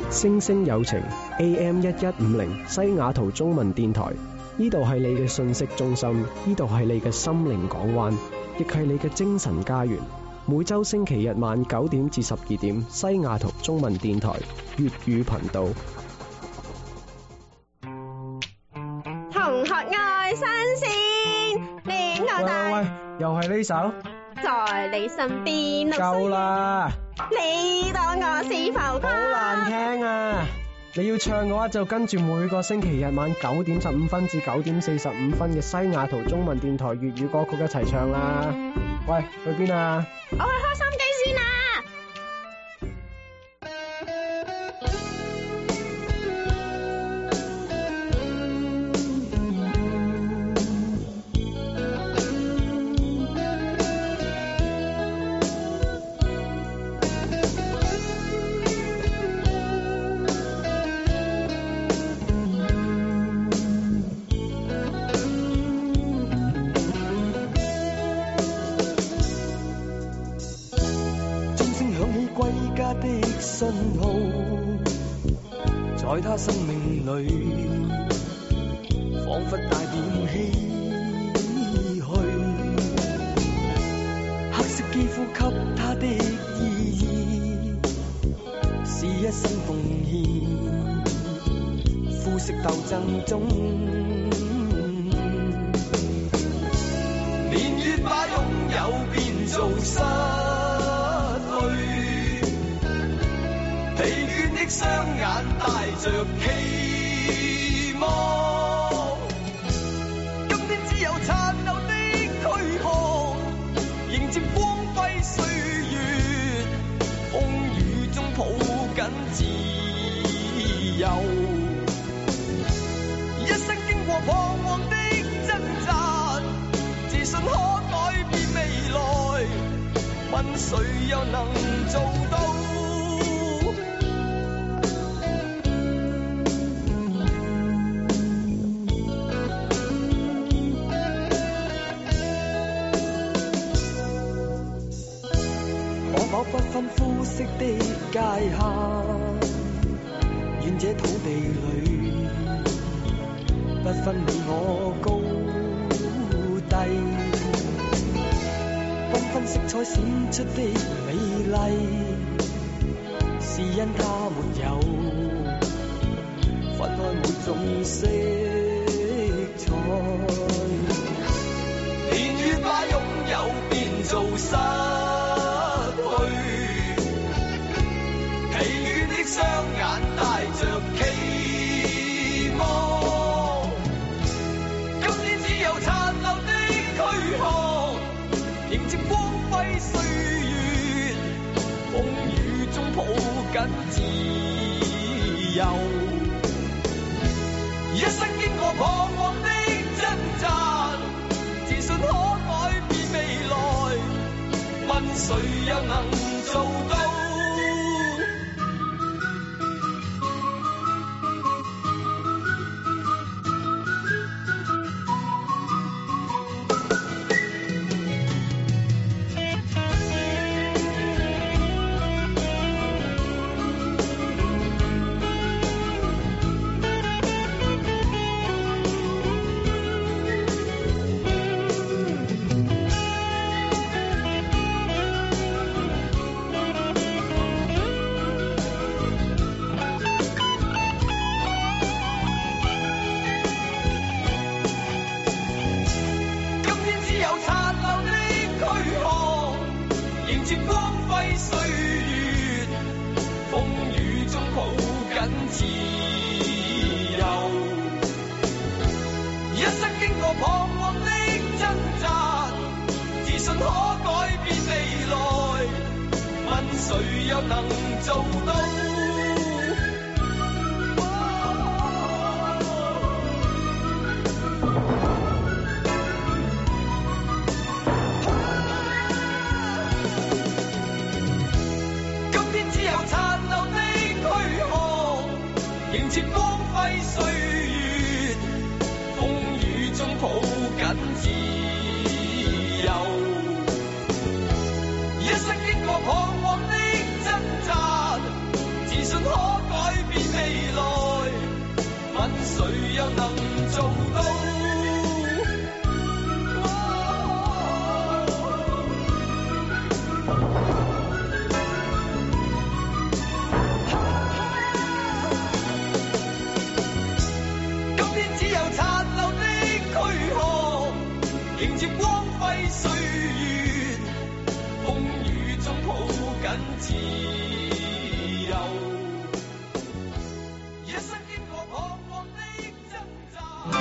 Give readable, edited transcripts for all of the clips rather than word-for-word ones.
星星有情 AM1150 西雅圖中文電台，呢度係你嘅信息中心，呢度係你嘅心靈港灣，亦係你嘅精神家園。每週星期日晚9點至12點，西雅圖中文電台粵語頻道。 同學愛新鮮，戀愛大。 喂，又係呢首？ 在你身邊。 夠啦！ 你當我是浮誇？ 好難聽啊！你要唱嘅話就跟住每個星期日晚9點15分至9點45分嘅西雅圖中文電台粵語歌曲一齊唱啦！喂，去邊啊？ 我去開心機先啊！ 信號在他生命裏彷彿帶點唏噓，黑色肌膚給他的意義是一生奉獻，膚色鬥爭中年月把擁有變做失去，疲倦的雙眼帶着期望，今天只有殘留的軀殼迎接光輝歲月，風雨中抱緊自由，一生經過彷徨的掙扎，自信可改變未來，問誰又能做到？不分膚色的界限，願這土地裏不分你我高低，繽紛色彩閃出的美麗，是因它沒有分開每種色彩，年月把擁有變做失雙眼帶着期望，今天只有殘留的軀殼迎接光輝歲月，風雨中抱緊自由，一生經過彷徨的掙扎，自信可改變未來，問誰又能做到？誰又能做到？今天只有殘留的軀殼迎接光輝歲月，風雨中抱緊自由，一生經過彷徨的掙扎，自信可改變誰又能做到？今天只有殘留的軀殼，迎接光輝歲月，風雨中抱緊自由。一生經過彷徨的掙扎。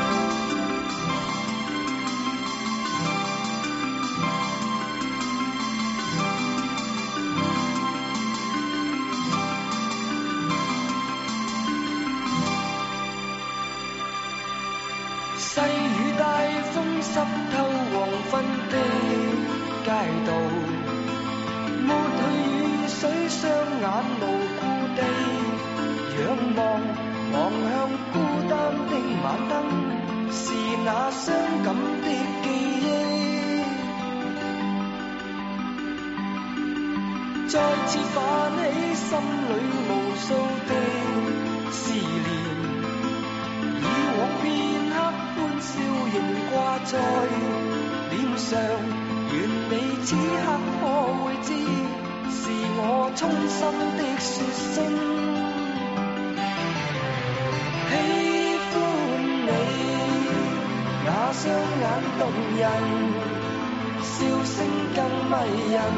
細雨大風濕透黃昏的街道，抹去雨水，雙眼無故地仰望，望向孤單的晚燈，是那傷感的記憶，再次泛起心裏無數的思念，以往片刻歡笑仍掛在臉上，願你此刻可會知，是我衷心的說聲喜歡你，那雙眼動人，笑聲更迷人，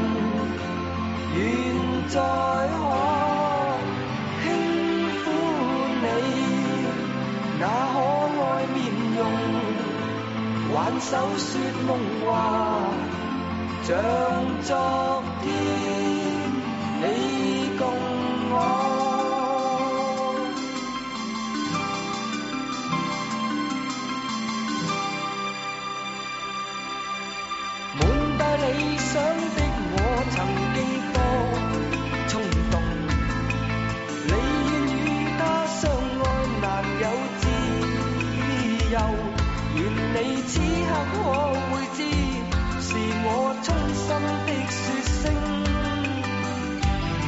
願再可輕撫你那可愛面容，挽手說夢話，像昨天你共我。滿帶理想的我曾幾多衝動，你願與他相愛難有自由，願你此刻可會知，是我衷心的說聲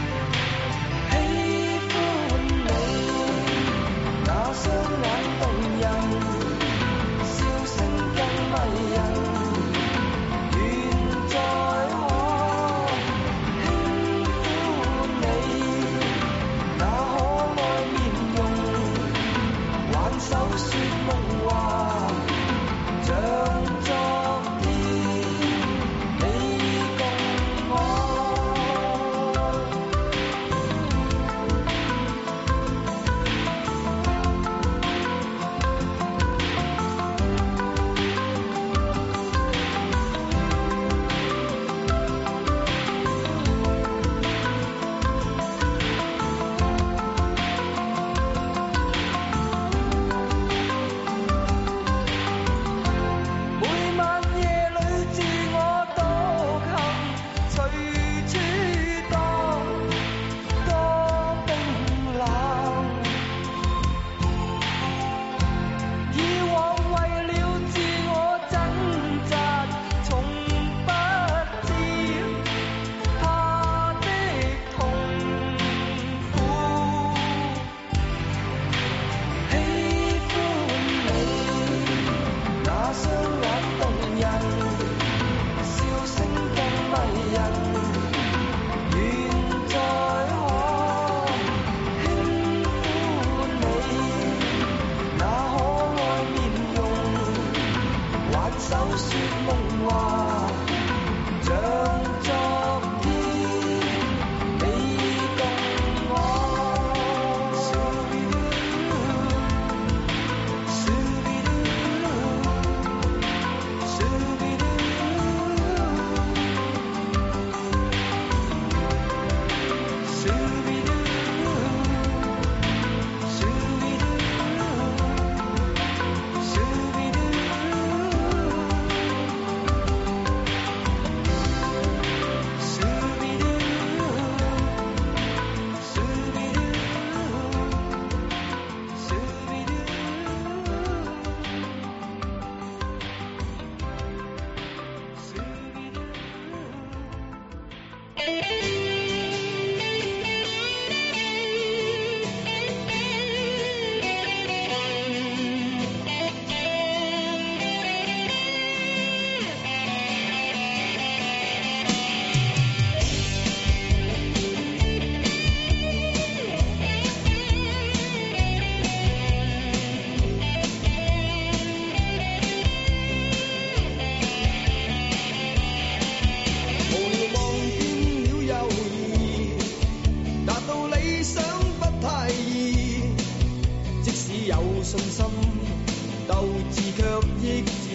信心，鬥志卻抑止。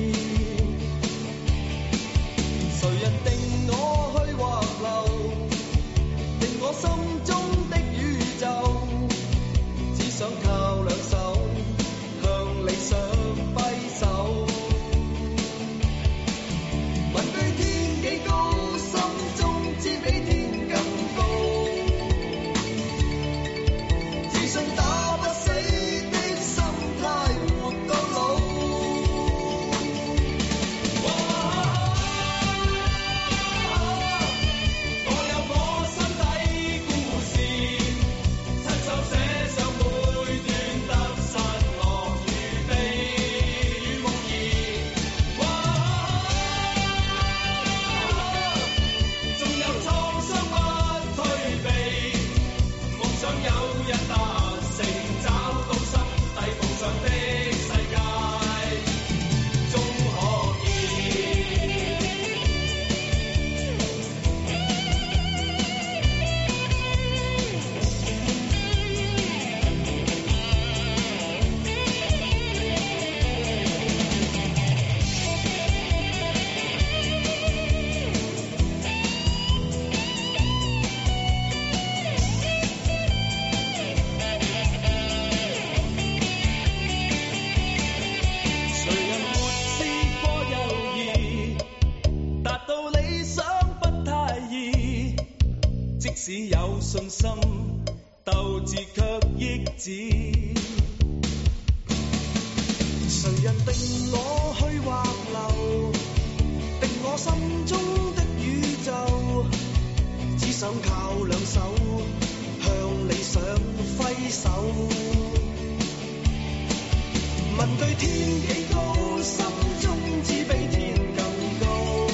誰人定我去或留，定我心中的宇宙，只想靠兩手向理想揮手。問對天幾高，心中知比天更高，自信打不死的心態活到老。我有我心底故事，親手寫上每段得失樂與悲與夢兒。縱有創傷不退避，夢想有日達成，找到心底夢想的世界，終可見。誰人沒試過猶豫，達到理想不太易，即使有信心，鬥志卻抑止。誰人定我去或留，定我心中的宇宙，只想靠兩手向理想揮手。問對天幾高，心中只比天更高，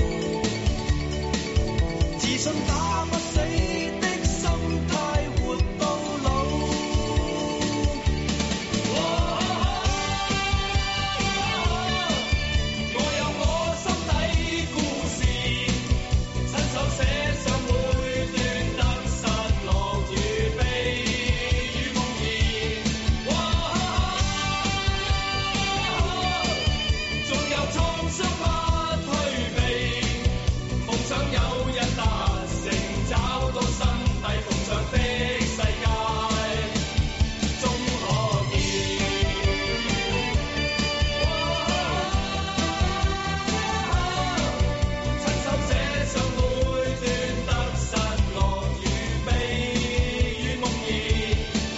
自信打不死的心態活到老。我有我心底故事，親手寫上每段得失樂與悲與夢兒。縱有創傷不退避，夢想有日達成，找到心底夢想的世界，終可見。親手寫上每段得失樂與悲與夢兒。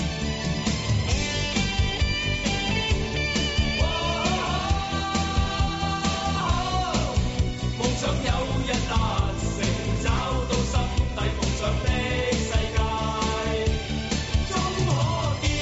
夢想有日達成，找到心底夢想的世界，終可見。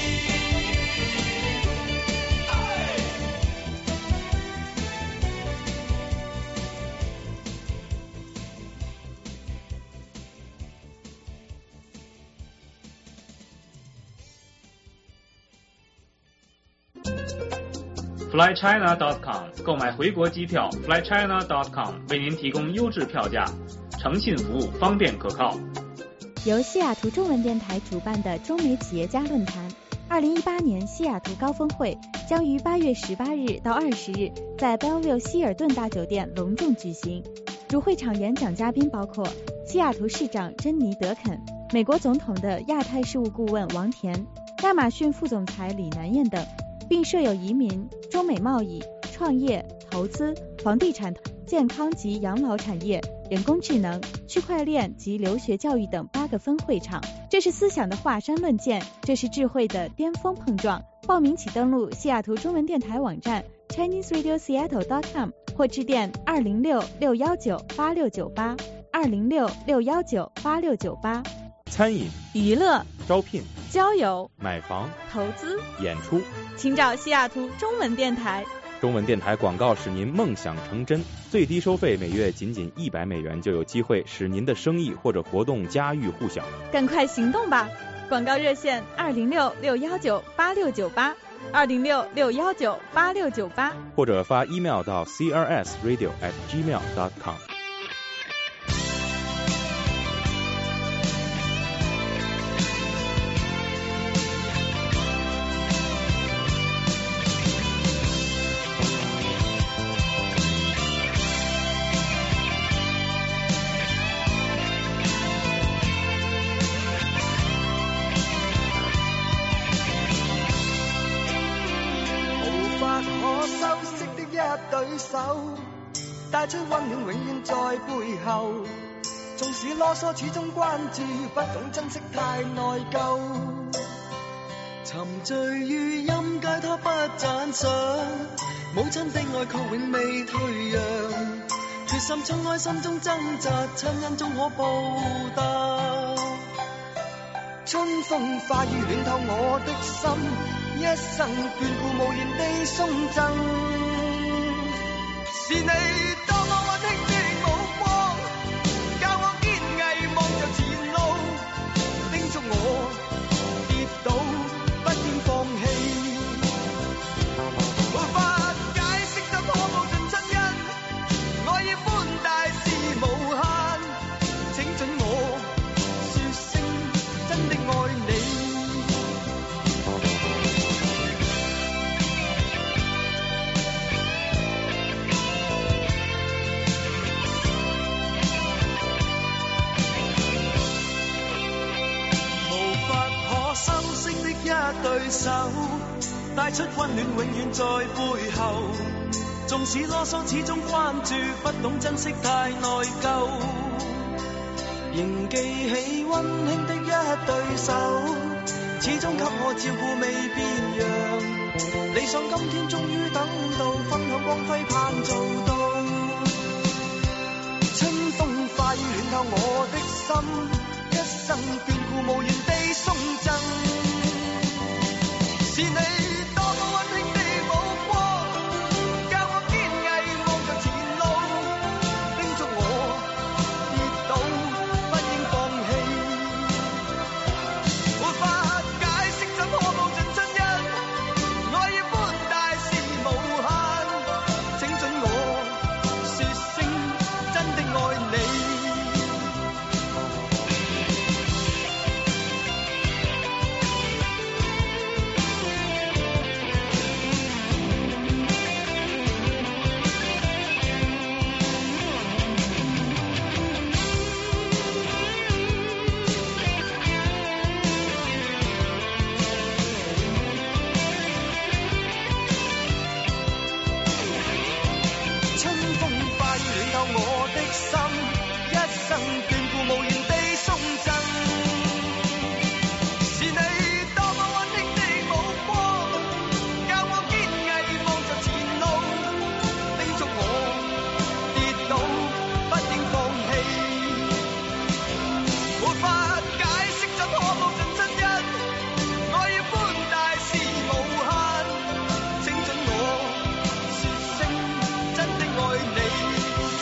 FlyChina.com 购买回国机票 ，FlyChina.com 为您提供优质票价，诚信服务，方便可靠。 由西雅图中文电台主办的中美企业家论坛，2018年西雅图高峰会将于8月18日到20日在 Bellevue 希尔顿大酒店隆重举行。主会场演讲嘉宾包括西雅图市长珍妮·德肯、美国总统的亚太事务顾问王田、亚马逊副总裁李南燕等，并设有移民、中美贸易、创业、投资、房地产、健康及养老产业、人工智能、区块链及留学教育等8个分会场。这是思想的华山论剑，这是智慧的巅峰碰撞。报名请登录西雅图中文电台网站 ChineseRadioSeattle.com 或致电206-619-8698 206-619-8698。 餐饮、 娱乐、 招聘、 交友、 买房、 投资、 演出， 请找西雅图中文电台。 中文电台广告使您梦想成真，最低收费每月仅$100就有机会使您的生意或者活动家喻户晓。 赶快行动吧！广告热线206-619-8698 206-619-8698， 或者发 email 到 crsradio@gmail.com。 手，帶出溫暖永遠在背後。縱使囉嗦始終關注，不懂珍惜太內疚。沉醉於音階他不讚賞，母親的愛卻永未退讓。決心衝開心中掙扎，親恩終可報答。春風化雨暖透我的心，一生眷顧無言地送贈。是你多麼溫馨的目光，教我堅毅望着前路，叮囑我跌倒不應放棄。無法解釋怎可報盡親恩，愛意寬大是無限，請准我說聲真的愛你。修飾的一對手，帶出溫暖永遠在背後。縱使囉嗦始終關注，不懂珍惜太內疚。仍記起溫馨的一對手，始終給我照顧未變樣。理想今天終於等到，分享光輝盼做到。春風化雨暖透我的心，一生眷顧無言地送贈。是你多麼溫馨的目光，教我堅毅望着前路，叮囑我跌倒不應放棄。沒法解釋怎可報盡親恩，愛意寬大是無限，請准我說聲真的愛你。我的心，一生眷顧無言地送贈。是你多麼溫馨的目光，教我堅毅望着前路，叮囑我跌倒不應放棄。沒法解釋怎可報盡親恩，愛意寬大是無限，請准我說聲真的愛你。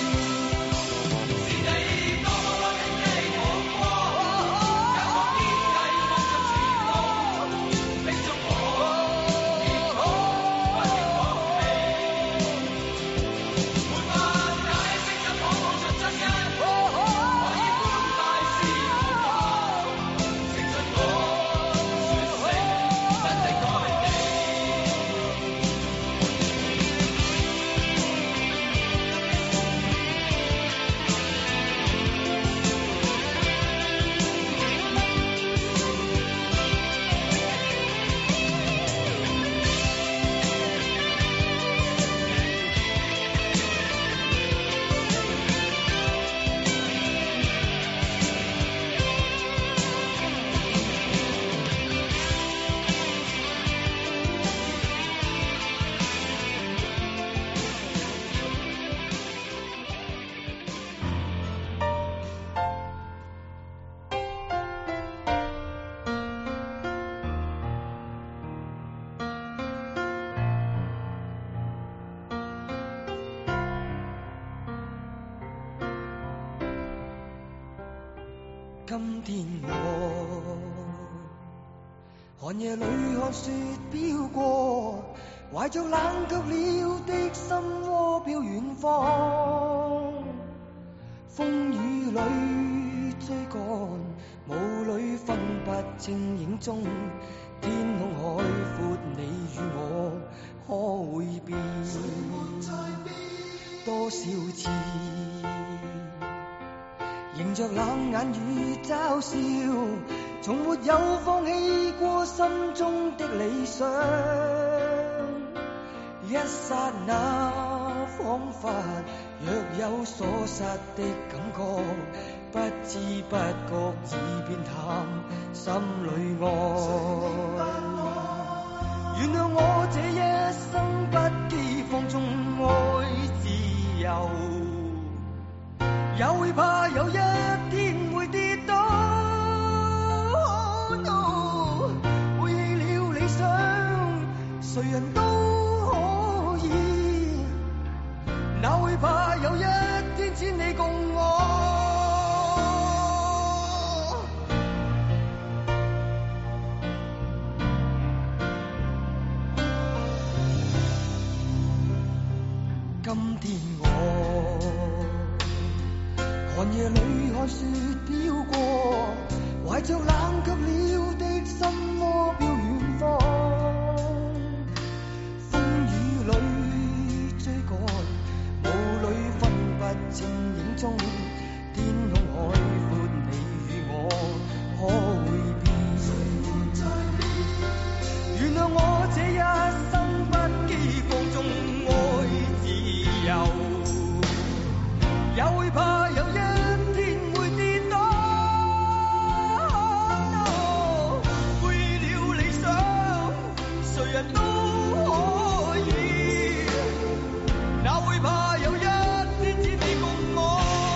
今天我寒夜裏看雪飄過，懷着冷卻了的心窩飄遠方。風雨裏追趕，霧裏分不清影蹤，天空海闊，你與我可會變？多少次迎着冷眼與嘲笑，從沒有放棄過心中的理想。 一剎那，彷彿若有所失的感覺，不知不覺已變淡，心裏愛。原諒我這一生不羈放縱愛自由，也會怕有一天會跌倒。背棄了理想，誰人都可以，哪會怕有一天只你共我。今天我寒夜裏看雪飄過，懷着冷卻了的心窩飄遠方，風雨裏追趕，霧裏分不清影蹤，天空海闊，你與我可會變？原諒我這一生不羈放縱愛自由，也會怕有一天會跌倒。背了理想，誰人都可以，哪會怕有一天只你共我。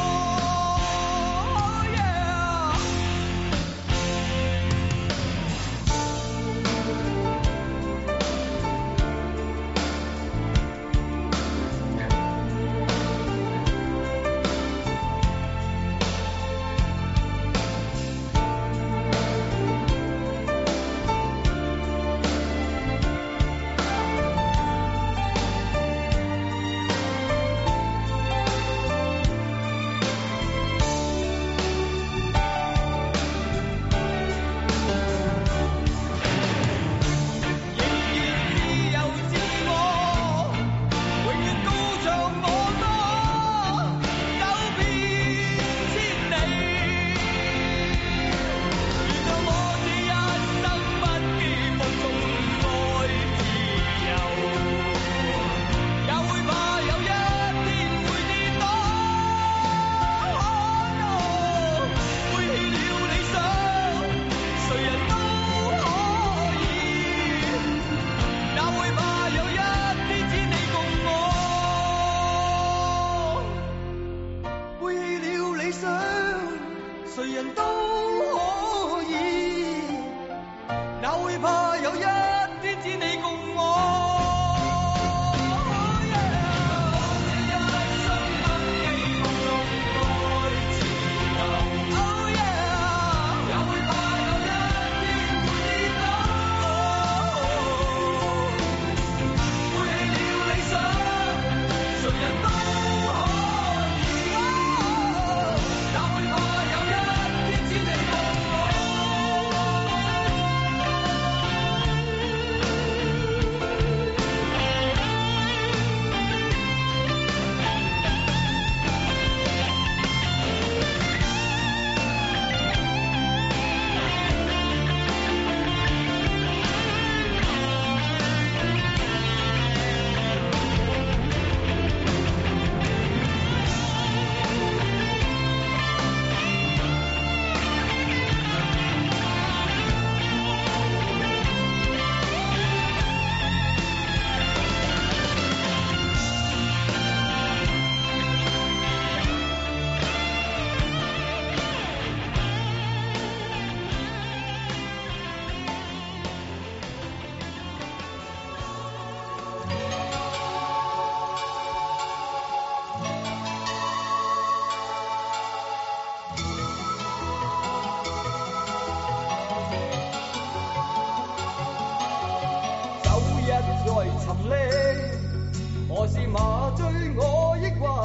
何時麻醉我抑鬱？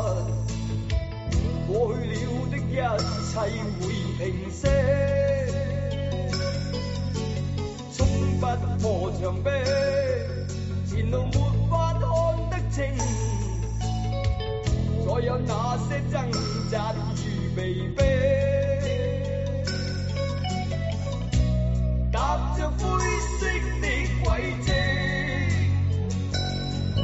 過去了的一切會平息，衝不破牆壁，前路沒法看得清，再有那些掙扎與被逼，踏着灰色的軌跡。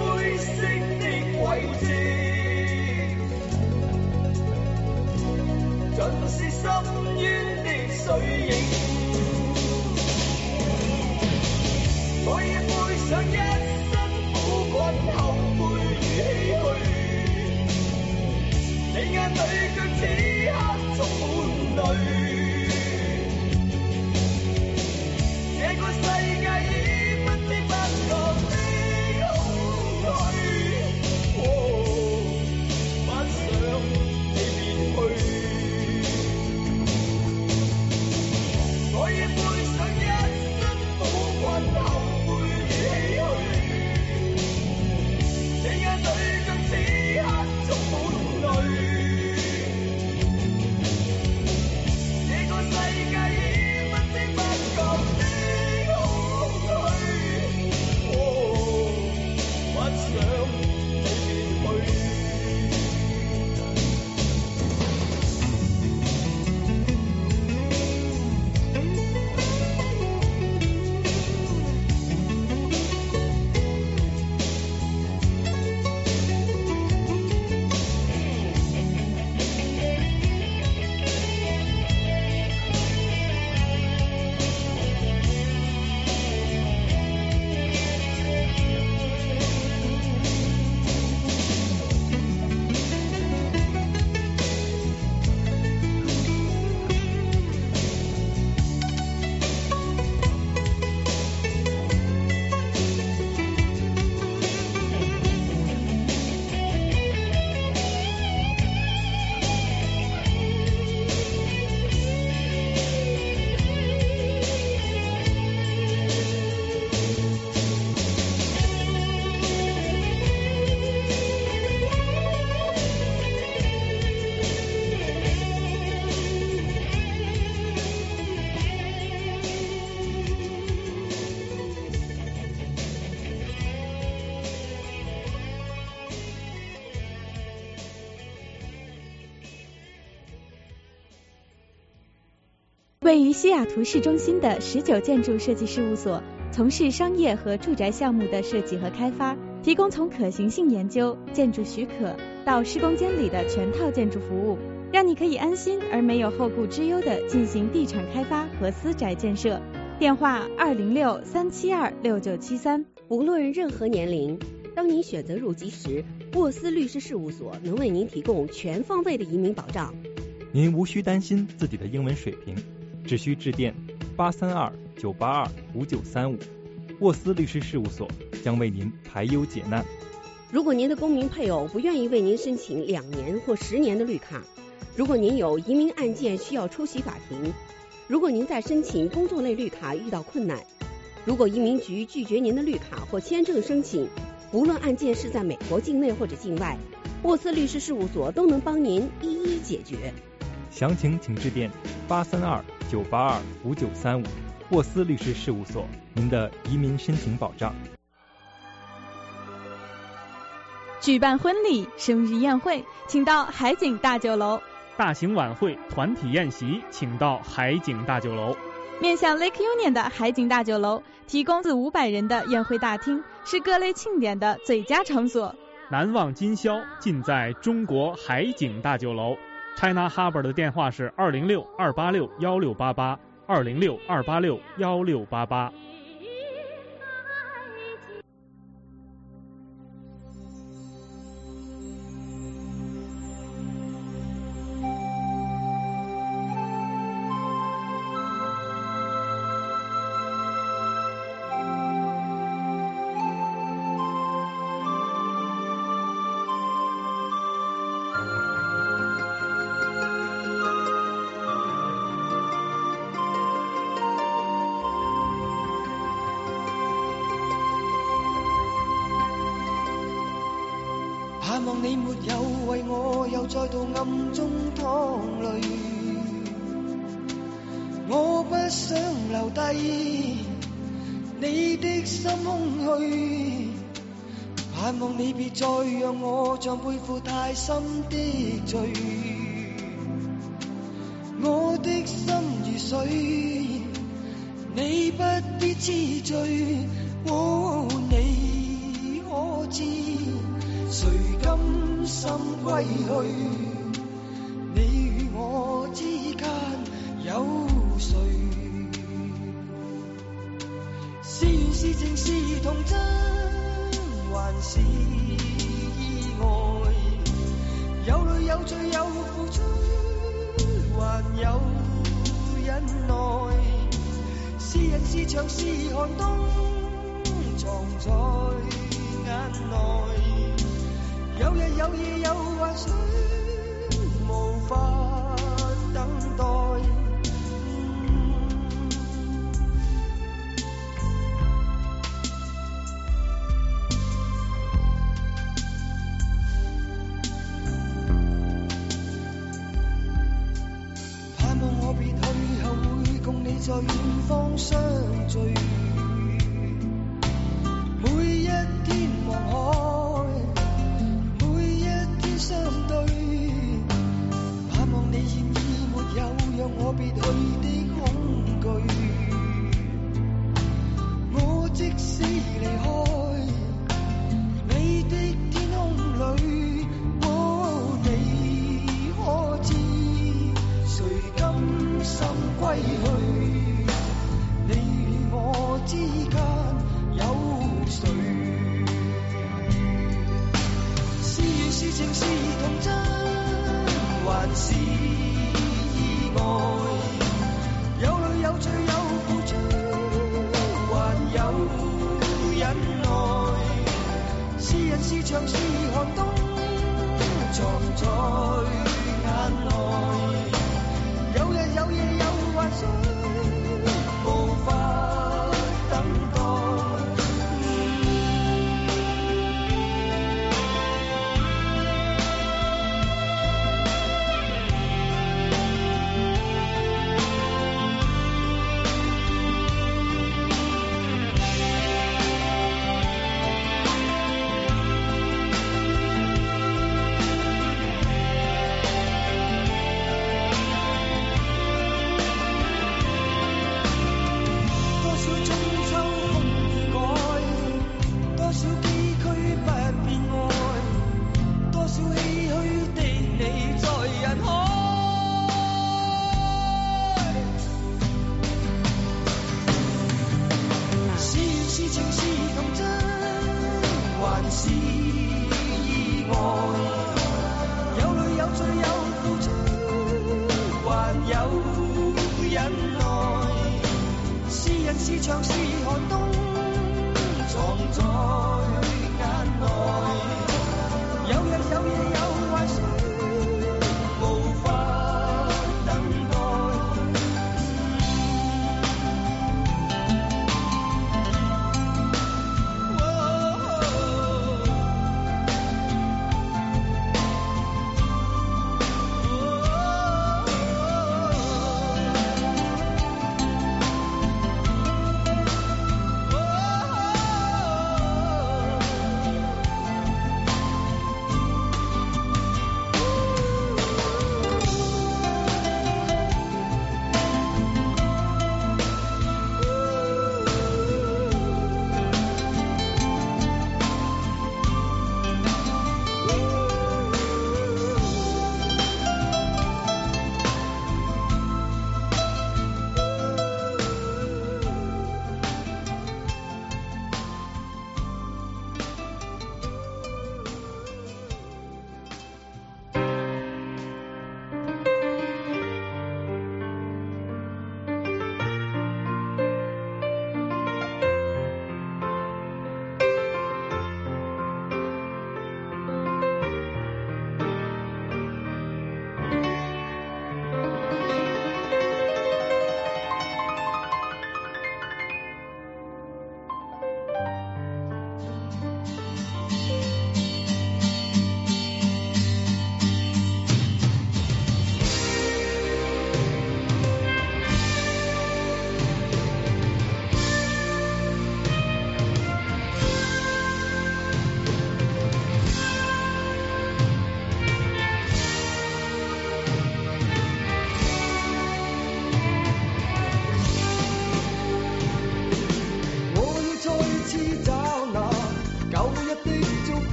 灰色的軌跡，盡是深淵的水影。我已背上一身苦困後悔與唏噓，你眼裏卻此刻充滿淚。這個世界已不知不覺的空虛，不想你別去。我已背上一身苦困後悔與唏噓，你眼裏卻此刻充滿淚。這個世界已不知不覺的空虛，不想你別去。 位于西雅图市中心的19建筑设计事务所，从事商业和住宅项目的设计和开发，提供从可行性研究、建筑许可到施工监理的全套建筑服务，让你可以安心而没有后顾之忧地进行地产开发和私宅建设。电话206-372-6973。 无论任何年龄，当您选择入籍时，沃斯律师事务所能为您提供全方位的移民保障。 您无需担心自己的英文水平，只需致电832-982-5935，沃斯律师事务所将为您排忧解难。 如果您的公民配偶不愿意为您申请2年或10年的绿卡，如果您有移民案件需要出席法庭，如果您在申请工作类绿卡遇到困难，如果移民局拒绝您的绿卡或签证申请，无论案件是在美国境内或者境外，沃斯律师事务所都能帮您一一解决。 详情请致电832-982-5935，沃斯律师事务所，您的移民申请保障。 举办婚礼、生日宴会，请到海景大酒楼； 大型晚会、团体宴席，请到海景大酒楼。 面向 Lake Union 的海景大酒楼提供400-500人的宴会大厅，是各类庆典的最佳场所。 难忘今宵尽在中国海景大酒楼。China Harbor 的电话是206-286-1688 206-286-1688。 盼望你沒有為我又再度暗中淌淚，我不想留低你的心空虛，盼望你別再讓我像背負太深的罪，我的心如水，你不必痴醉，你可知心歸去，你與我之間有誰？是緣是情是童真，還是意外？有淚有罪有付出，還有忍耐。是人是牆是寒冬，藏在眼內。有日有夜有幻想，無法等待。盼望我別去後會共你在遠方相聚，每一天望海，每一天相對，盼望你現已沒有讓我別去的恐懼。我即使離開你的天空裏，你可知誰甘心歸去？你與我之間有誰？是緣是情是童真，還是意外？有淚有罪有付出，還有忍耐。是人是牆是寒冬，藏在眼內。有日有夜有幻想，無法等待。多少春秋風雨改，多少崎嶇不變愛，多少唏噓的你在人海。是緣是情是童真，還是意外？有淚有罪有付出，還有忍耐。是人是牆是寒冬，藏在眼內。有日有夜有幻想，無法等待。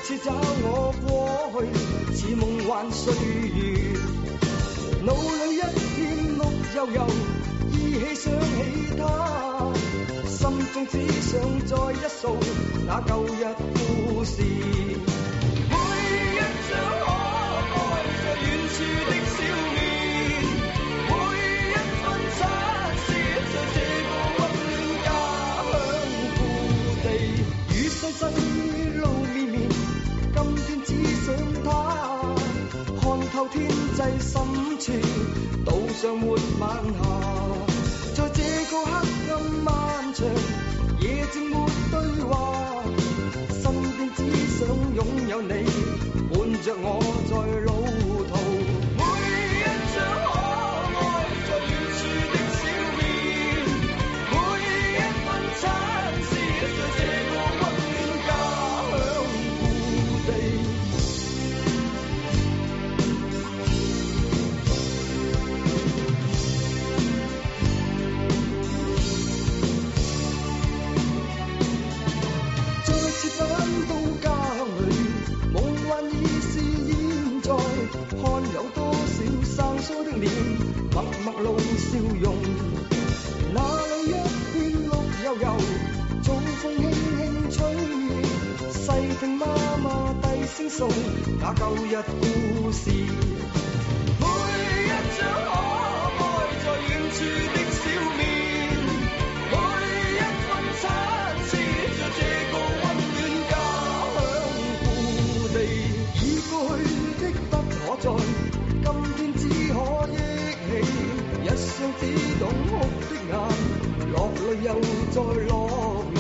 似找我過去，似夢幻歲月，腦裏一片綠油油，依稀想起他，心中只想再一掃那舊日故事，每一張可愛在遠處的笑面，每一分親切在這個溫暖家鄉故地，與世細路綿綿，今天只想他，看透天際深處，島上沒晚霞，在這個黑暗漫長，夜靜沒對話，身邊只想擁有你，伴着我在路途，每一張可愛在遠處的笑面，每一分親切在這個溫暖家鄉故地。再次返到家鄉裏，夢幻已是現在，看有多少生疏的臉，默默露笑容。那裏一片綠油油，早風輕輕吹，細聽媽媽低聲訴那舊日故事，每一張可愛在遠處的笑面，每一分親切在這個溫暖家鄉故地，已過去的不可再，今天只可憶起，一雙只懂哭的眼，落淚又再落淚。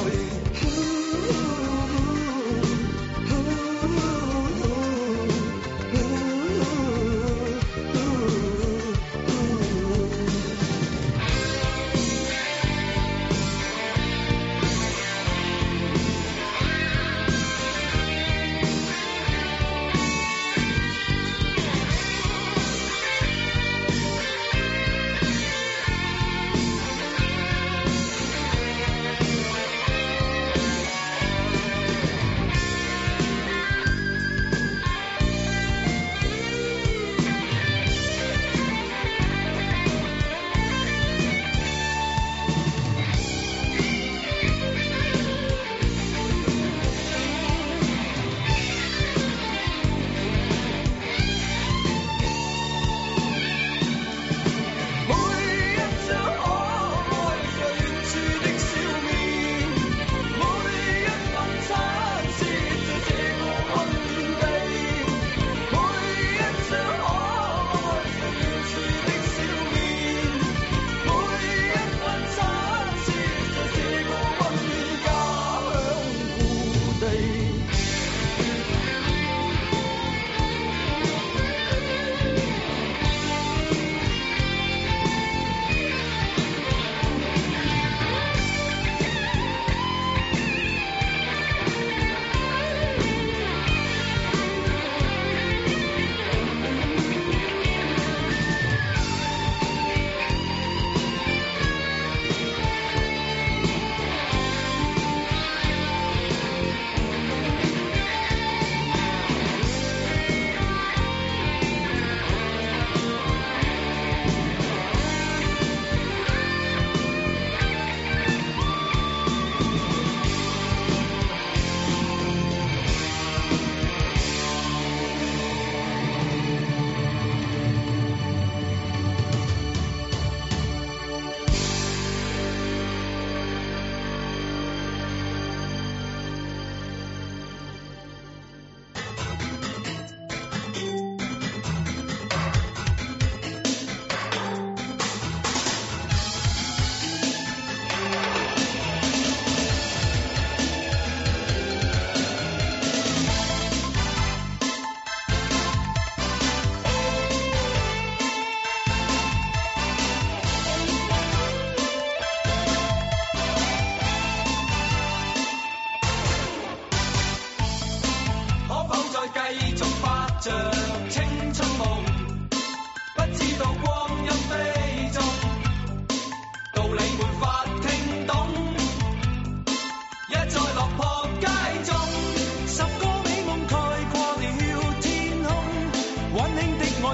一再落魄街中，10個美夢狂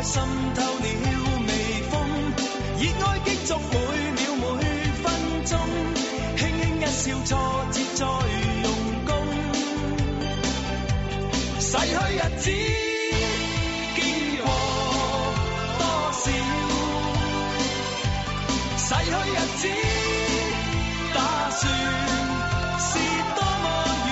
滲透了微風，熱愛擊中每秒每分鐘，輕輕一笑挫折再用功，逝去日子經過多少，逝去日子打算是多麼遠。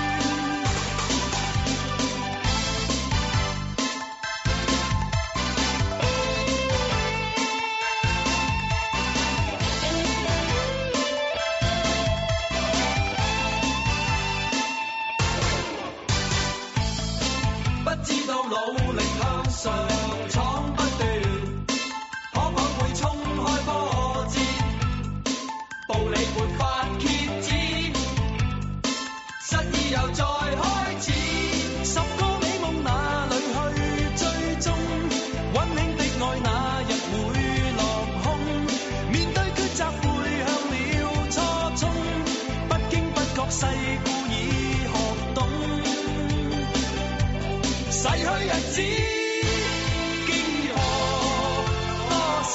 不知道努力向上闖不斷，可否會衝開波折，步履沒法歇止，失意又再開始。10個美夢哪裏去追蹤？溫馨的愛那日會落空，面對抉擇背向了初衷，不經不覺世故已學懂。逝去日子經過多少，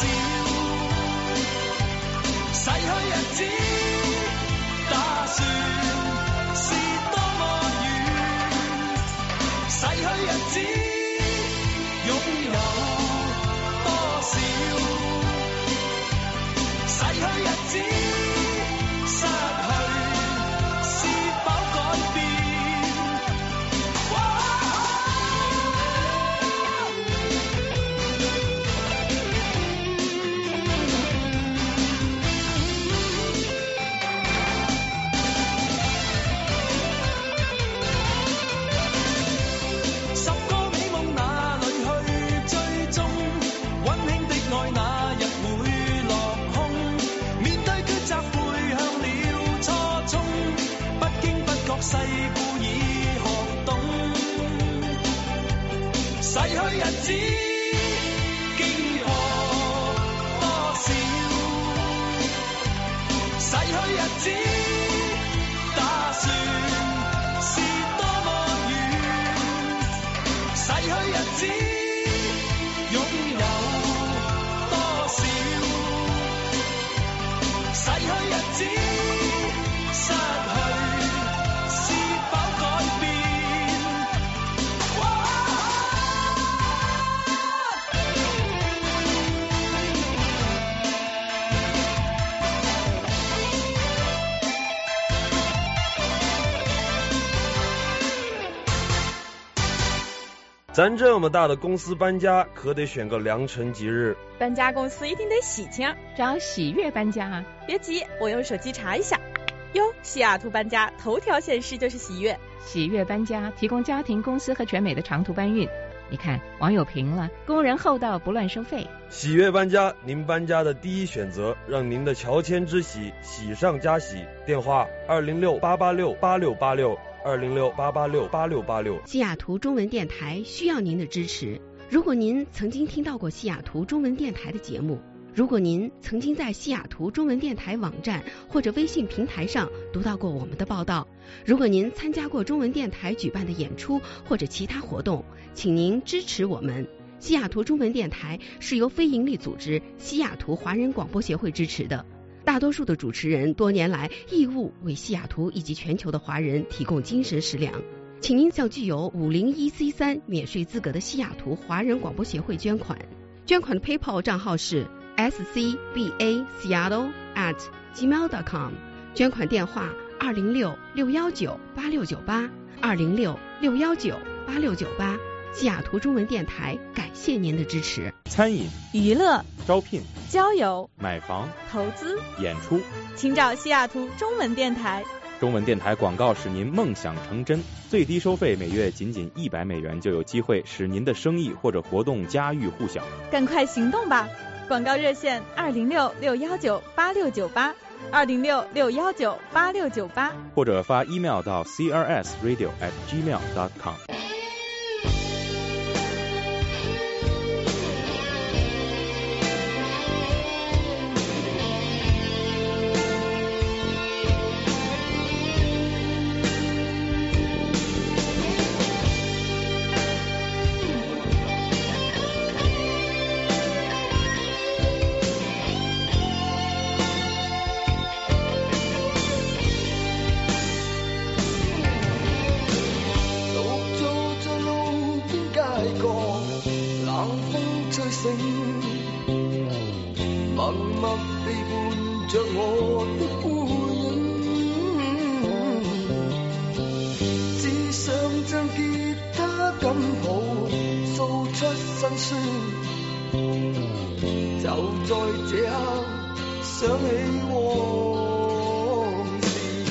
逝去日子打算是多麼遠，逝去日子擁有多少，逝去日子失去是否改變？世故已學懂，逝去日子經過多少，逝去日子打算是多麼遠，逝去日子擁有多少，逝去日子失去咱这么大的公司搬家，可得选个良辰吉日。 搬家公司一定得喜庆， 找喜悦搬家啊！ 别急，我用手机查一下。哟，西雅图搬家头条显示就是喜悦。 喜悦搬家提供家庭、公司和全美的长途搬运。你看，网友评了，工人厚道，不乱收费。 喜悦搬家，您搬家的第一选择，让您的乔迁之喜喜上加喜。电话206-886-8686，206-886-8686。 西雅图中文电台需要您的支持。如果您曾经听到过西雅图中文电台的节目，如果您曾经在西雅图中文电台网站或者微信平台上读到过我们的报道，如果您参加过中文电台举办的演出或者其他活动，请您支持我们。西雅图中文电台是由非营利组织西雅图华人广播协会支持的，大多数的主持人多年来义务为西雅图以及全球的华人提供精神食粮。请您向具有501C3免税资格的西雅图华人广播协会捐款，捐款的 PayPal 账号是scbaseattle@gmail.com， 捐款电话206-619-8698 206-619-8698。西雅图中文电台感谢您的支持。 餐饮、 娱乐、 招聘、 交友、 买房、 投资、 演出， 请找西雅图中文电台。 中文电台广告使您梦想成真，最低收费每月仅$100就有机会使您的生意或者活动家喻户晓。 赶快行动吧！广告热线206-619-8698 206-619-8698， 或者发 email 到 crsradio@gmail.com。 默默地伴着我的孤影，只想將吉他緊抱，訴出心酸。就在這刻，想起往事，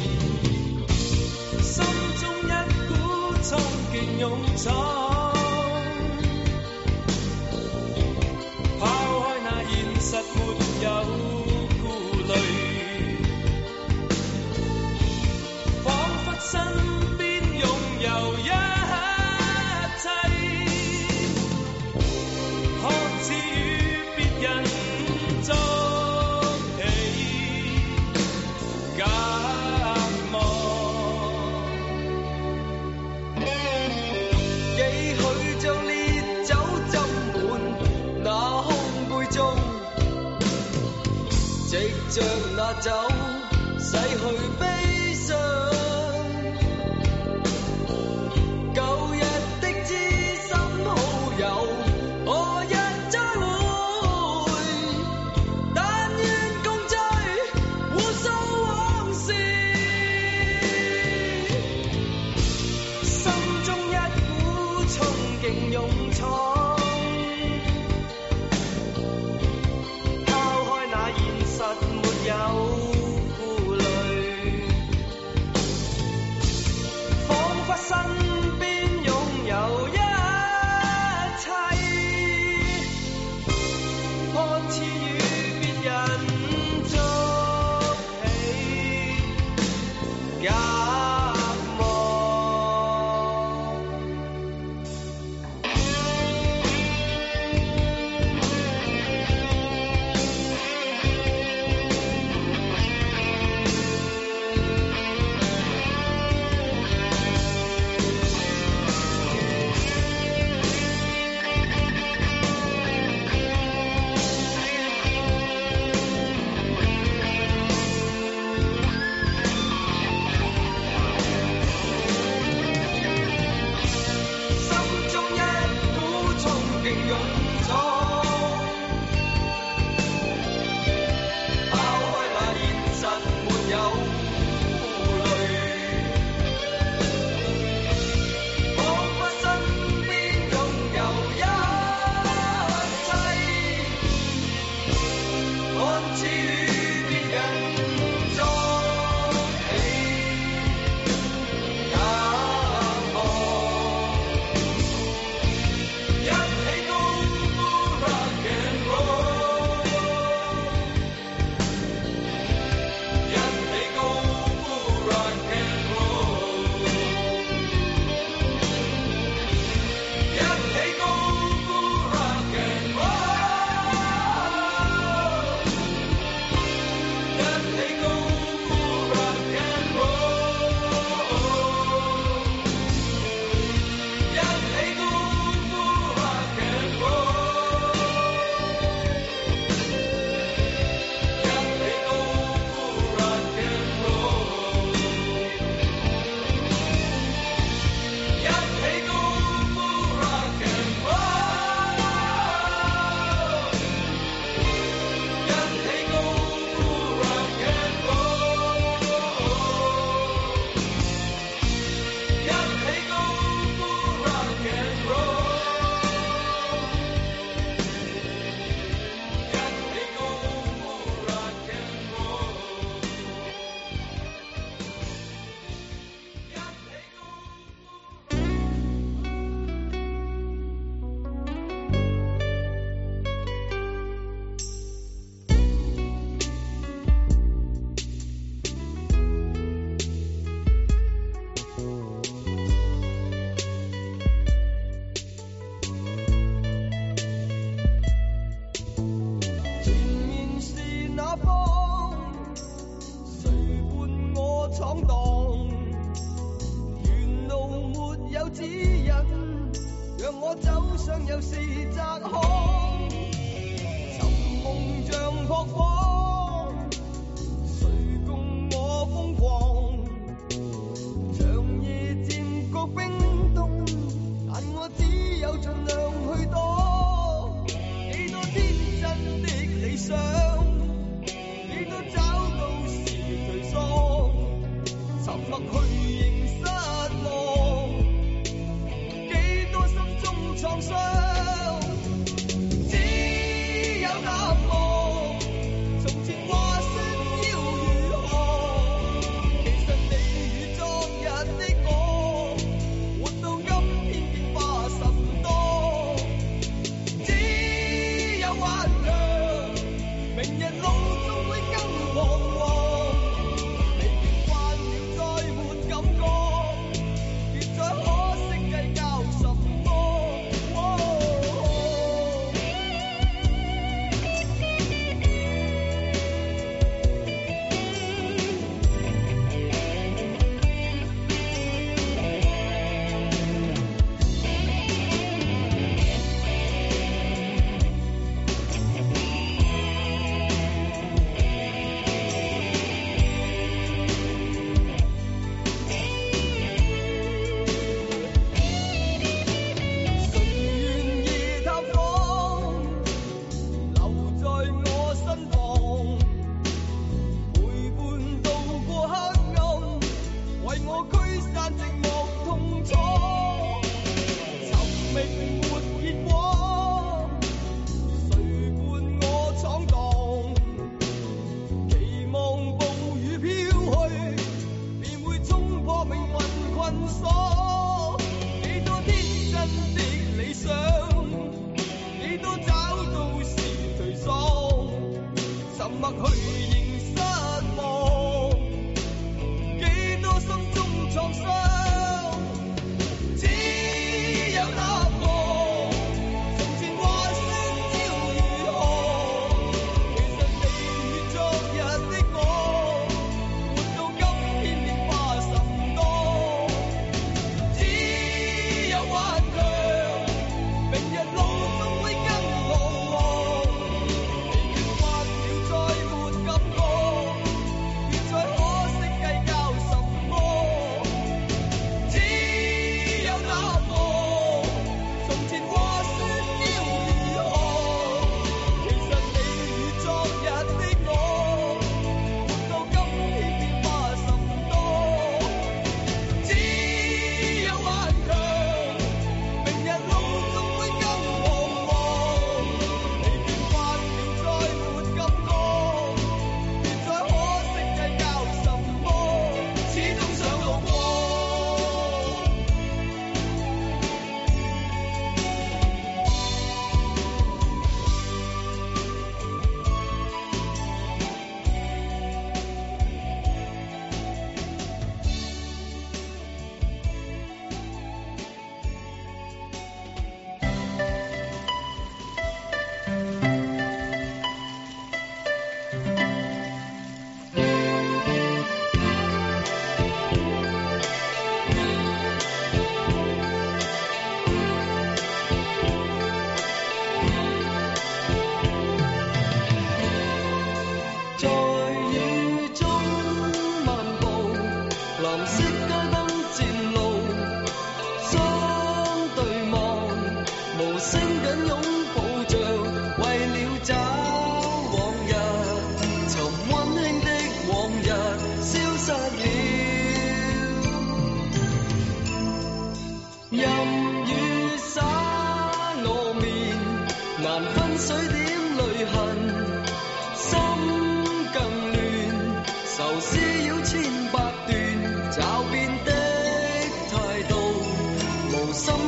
心中一股衝勁勇闖。沒有顧慮，彷彿身邊擁有一切，看似與別人作戲，隔膜。 幾許將烈酒斟滿那空杯中，藉着那酒洗去悲傷，舊日的知心好友，何日再會？但願共聚，互訴往事，心中一股衝勁勇闖。沒有顧慮，彷彿身邊擁有一切，看似與別人作戲，隔膜。 上又是窄巷，尋夢像撲火，誰共我瘋狂？長夜漸覺冰凍，但我只有盡量去躲。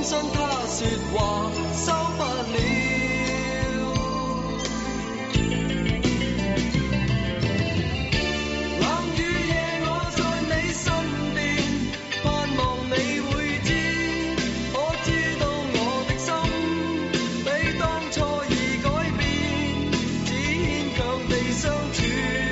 信他說話收不了。冷雨夜我在你身邊，盼望你會知，我知道我的心比當初已改變，只牽強地相處。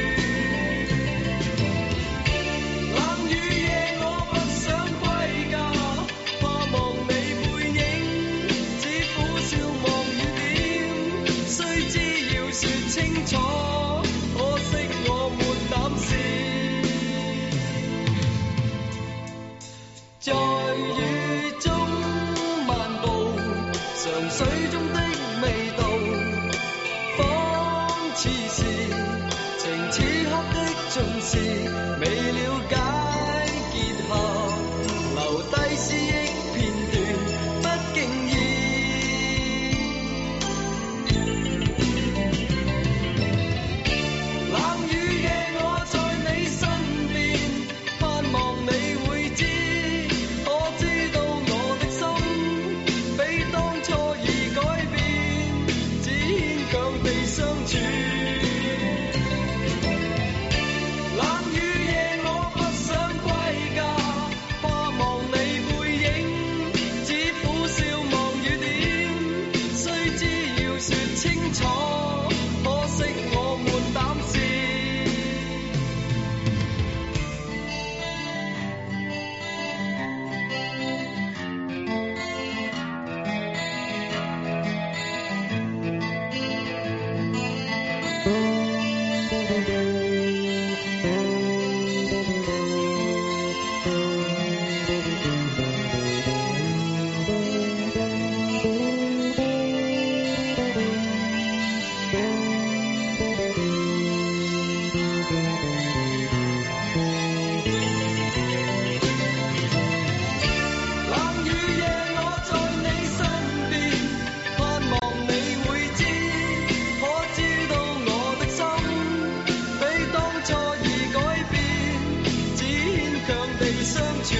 冷雨夜我不想歸家，怕望你背影，只苦笑望雨點，須知要說清楚，可惜我沒膽試。在雨中漫步，嘗水中的味道，仿似是情此刻的盡是，未了解結合，留低詩憶片段，不經意。冷雨夜我在你身邊，盼望你會知，我知道我的心比當初已改變，只牽強地相處。冷雨夜我不想歸家，怕望你背影，只苦笑望雨點，須知要說清楚，可惜我沒膽試。冷雨夜我在你身邊，盼望你會知，可知道我的心比當初已改變，只牽強地相處。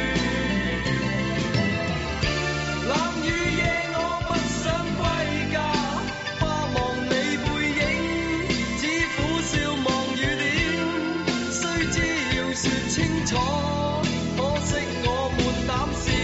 冷雨夜我不想歸家，怕望你背影，只苦笑望雨點，須知要說清楚，可惜我沒膽試。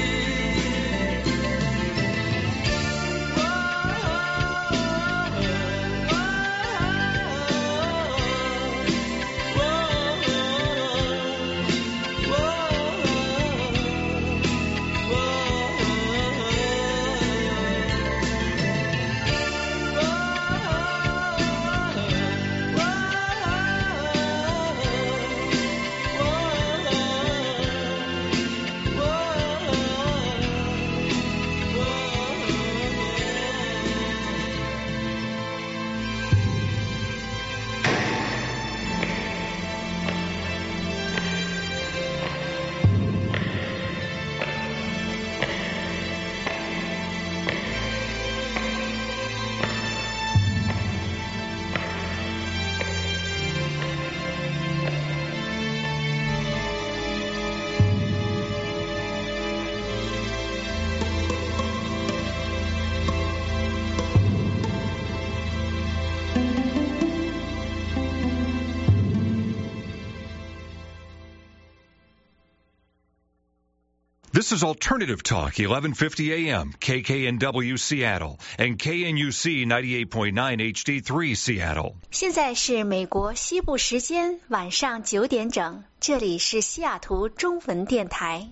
This is Alternative Talk, 1150 AM, KKNW Seattle, and KNUC 98.9 HD3 Seattle. 现在是美国西部时间晚上9点整，这里是西雅圖中文電台。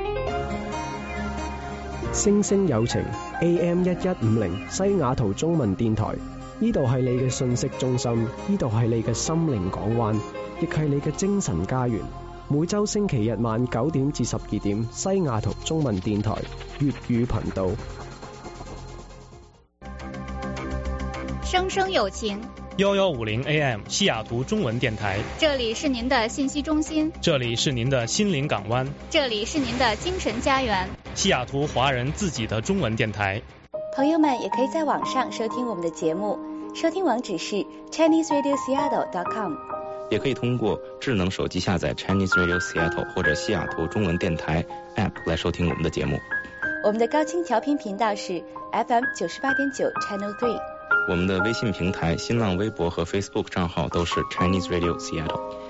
星星有情 AM 1150西雅圖中文電台，呢度係你嘅信息中心，呢度係你嘅心靈港灣，亦係你嘅精神家園。每週星期日晚9點至12點，西雅圖中文電台粵語頻道。 生生有情 1150 AM 西雅图中文电台， 这里是您的信息中心， 这里是您的心灵港湾， 这里是您的精神家园， 西雅图华人自己的中文电台。 朋友们也可以在网上收听我们的节目，收听网址是 ChineseRadioSeattle.com， 也可以通过智能手机下载 Chinese Radio Seattle 或者西雅图中文电台 App 来收听我们的节目。 我们的高清调频频道是 FM 98.9 Channel 3。 我们的微信平台、新浪微博和 Facebook 账号都是 Chinese Radio Seattle。